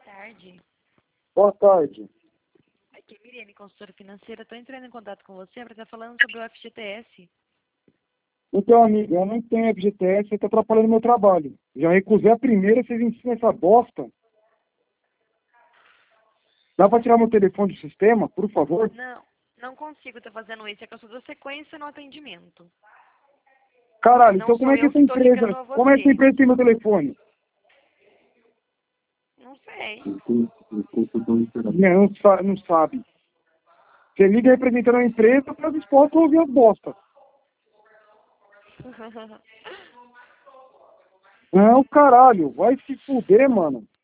tarde. Boa tarde. Aqui é Miriane, consultora financeira. Estou entrando em contato com você para estar falando sobre o FGTS. Então, amiga, eu não tenho FGTS, você está atrapalhando meu trabalho. Já recusei a primeira, vocês ensinam essa bosta. Dá para tirar meu telefone do sistema, por favor? Não consigo estar fazendo isso. É que eu sou da sequência no atendimento. Caralho, Não então como sou é que eu essa que estou ligando empresa... a Como é que essa você. empresa tem meu telefone? Não sei. Não sabe. Você liga representando a empresa para disposto a ouvir as bosta. Não, caralho, vai se fuder, mano.